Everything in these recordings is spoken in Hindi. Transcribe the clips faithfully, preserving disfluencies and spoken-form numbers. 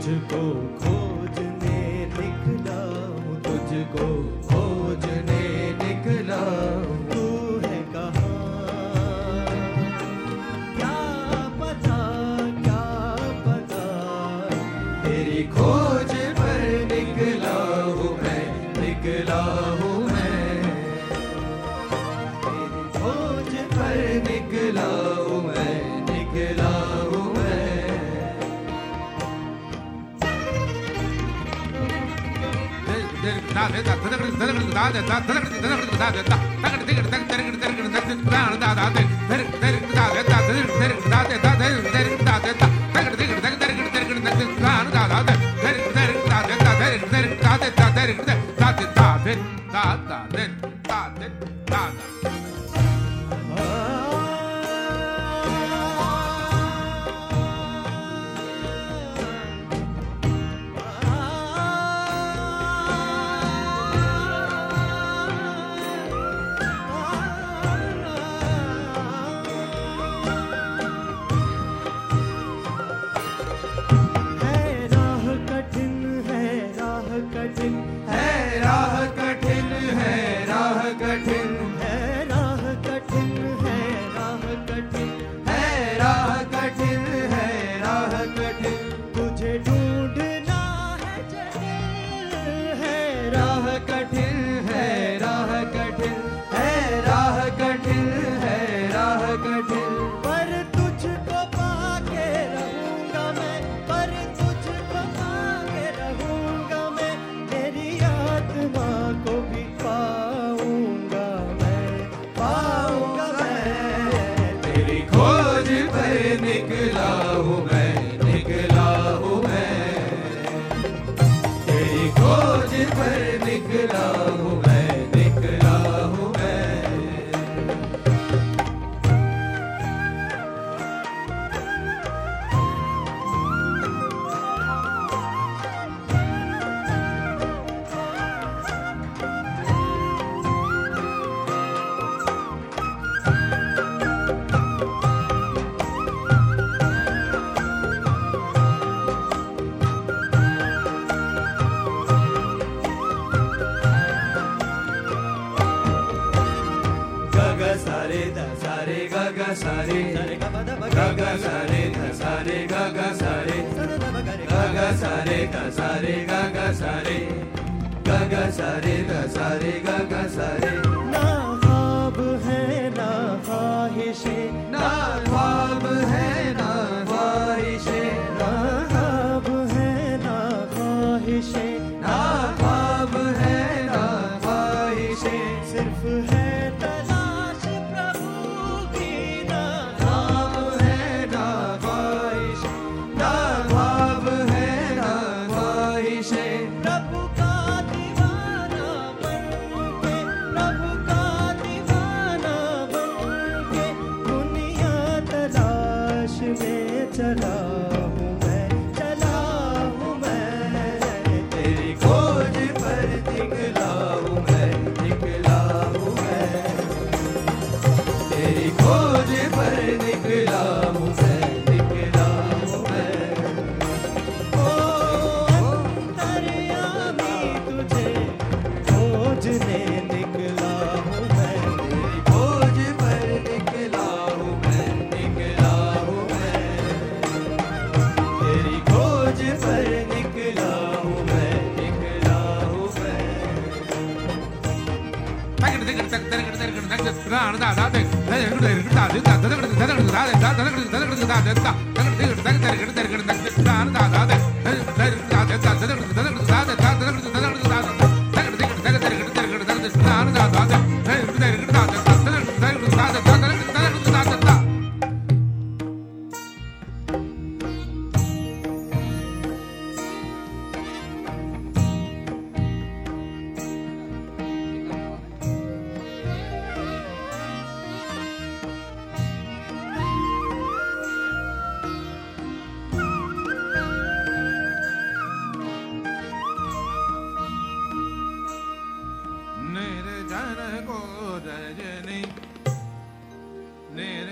तुझको खोजने निकला हूँ, तुझको खोजने निकला हूँ। तू है कहाँ क्या पता, क्या पता, तेरी खोज पर निकला हूँ मैं, निकला हूँ मैं, तेरी खोज पर निकला हूँ मैं, निकला हूँ मैं।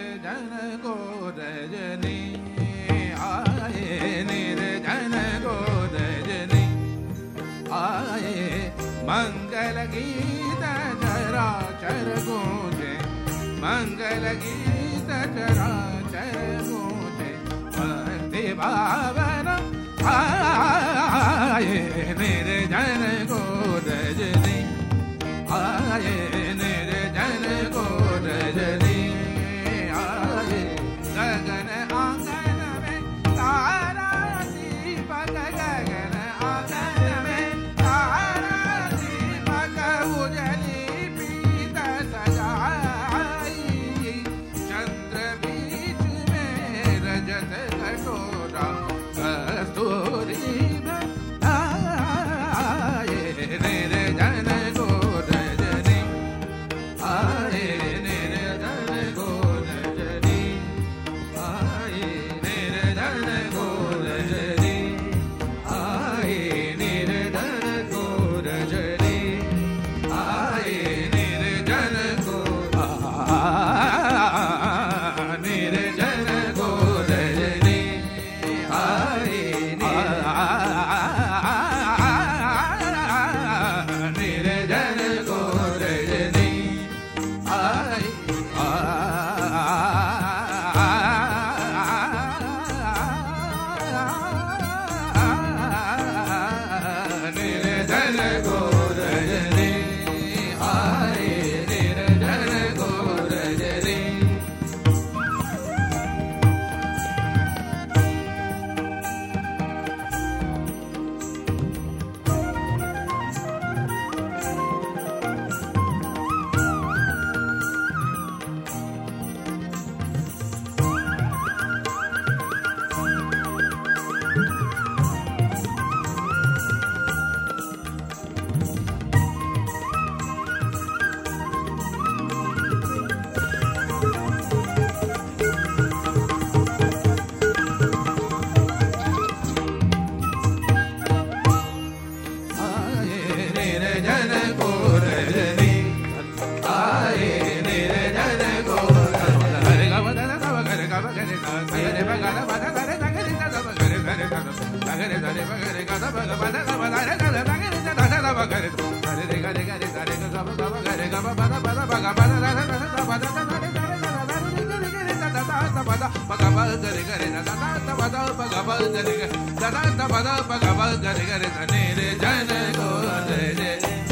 निर्जन को रजनी आए, निर्जन को मंगल गीत चराचर गूंजे, मंगल गीत चराचर गूंजे, भक्ति भावन आए निर्जन को रजनी, आए निर्जन को रजनी, आए गगन आंगन में तारा दीपक, गगन आंगन में तारा दीपक उजली पीत सजाई, चंद्र बीच में रजत कटोरा कस्तूरी आए निर्जन को रजनी, आए निर्जन को रजनी, आए निर्जन को रजनी, आए निर्जन को रजनी, आए निर्जन को निर्जन को रजनी, आए निर्जन को रजनी, आए निर्जन को रजनी, आए निर्जन को रजनी। आए निर्जन को रजनी, आए निर्जन को हरे गव दर गव गरे गव गरे गरे बगल बद गरे गरे गव गरे गरे गरे गरे बगरे गव बद बद गव गरे गरे गरे गव गरे गरे गरे गरे गरे गव गव गरे गव बद बद बग बद गरे बद गरे गरे बद बग बद गरे गरे बद बद बग बद गरे गरे बद बग बद गरे गरे निर्जन को रजनी,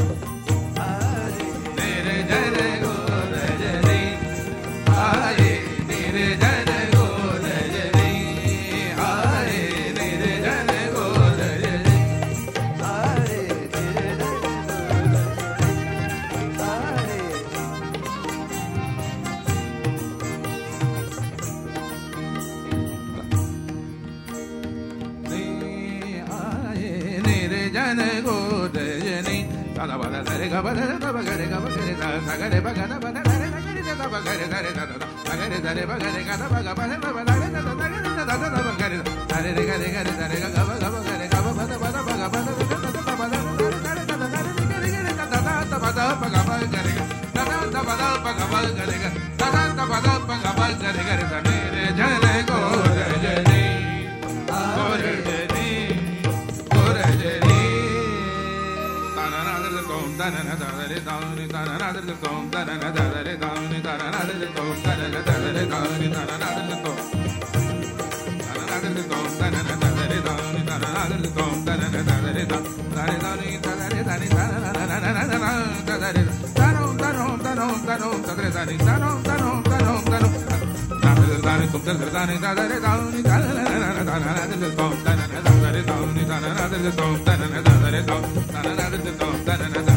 निर्जन को रजनी, आए निर्जन को रजनी, आए निर्जन को रजनी, आए निर्जन को आए निर्जन को रजनी, सादा बदा दरे गब दरे गब गरे गब गरे सगरे बगद बद दरे गरे गब गरे दरे दद सगरे दरे बगरे गद बग बद बद दरे दद दरे दद दद गरे दरे गरे गरे दरे गब गब गरे गब बद बद बग बद दद दद बद दरे दद दरे गरे गरे दद दद बद बग बद गरे दद दद बद बग बद गरे दद दद बद बग बद गरे गरे निर्जन को रजनी, को रजनी, को Rajni. Dana dare dani dana dare tom dana dare dani dana dare tom dana dare dani dana dare tom dana dare tom dana dare dani dana dare tom dana dare dani dare dani dare dani dana dare dare darom darom darom darom dare dani darom darom darom darom dare dani tom dare dani dare dani dana dare tom dana dare dani dana dare tom dana dare tom dana dare tom dana dare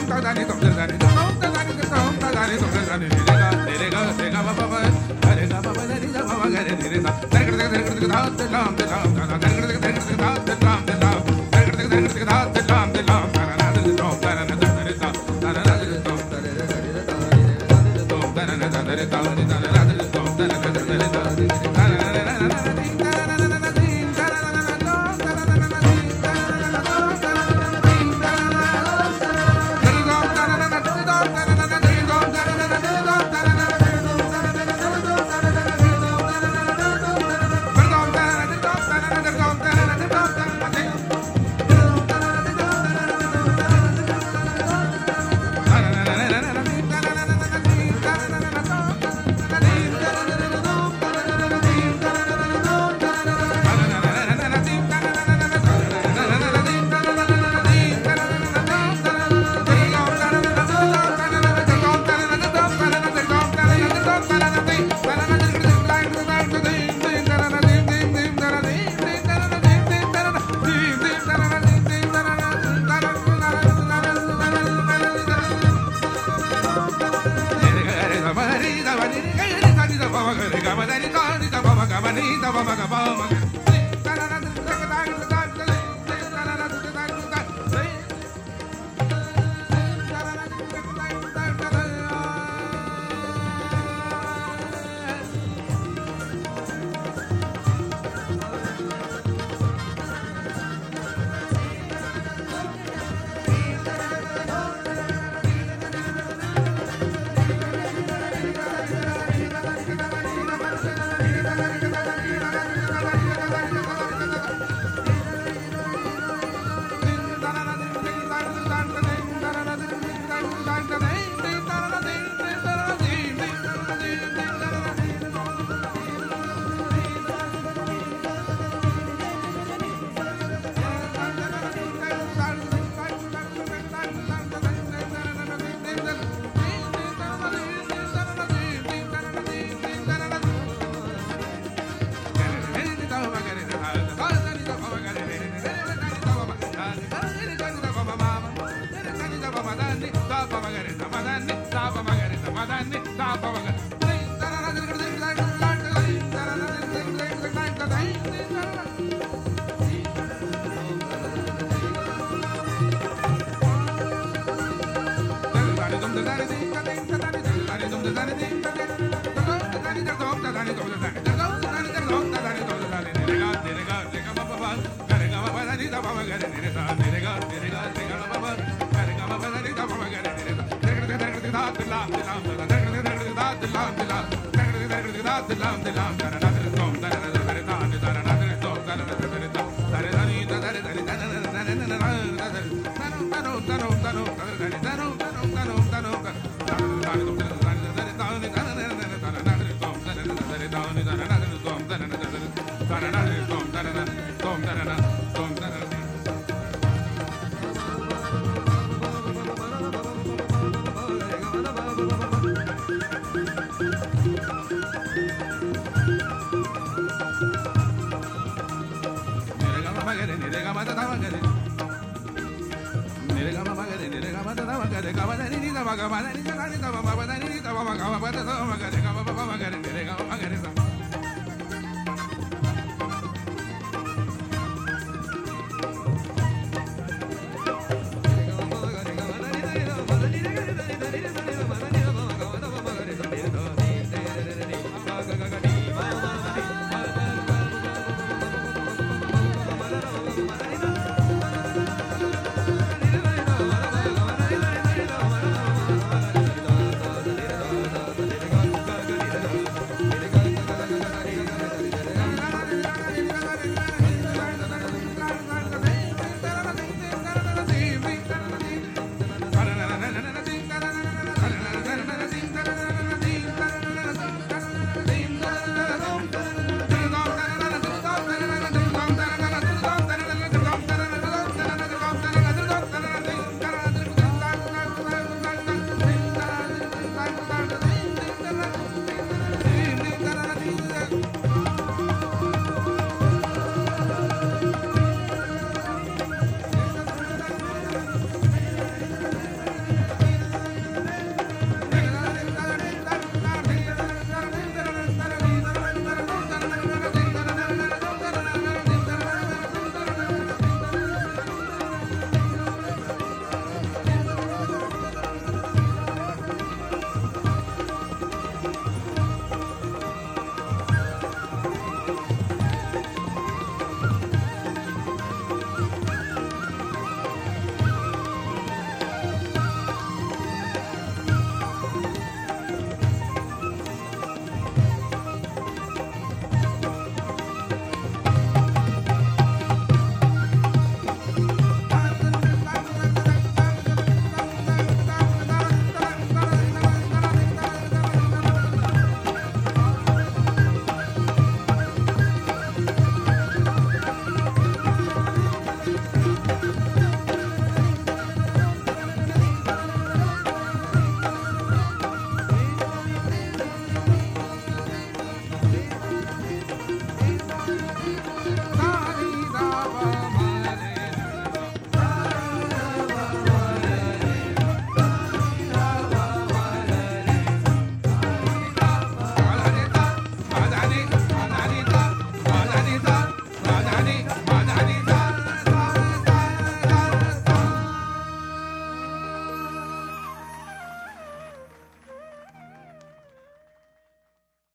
Magare,